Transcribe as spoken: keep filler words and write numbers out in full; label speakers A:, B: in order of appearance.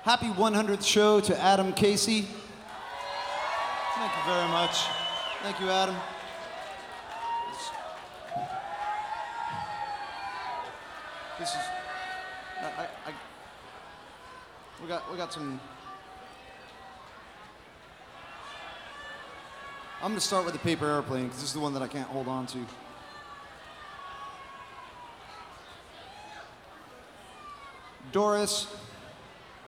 A: Happy one hundredth show to Adam Casey. Thank you very much. Thank you, Adam. This is, I, I, I we got, we got some, I'm gonna start with the Paper Airplane because this is the one that I can't hold on to. Doris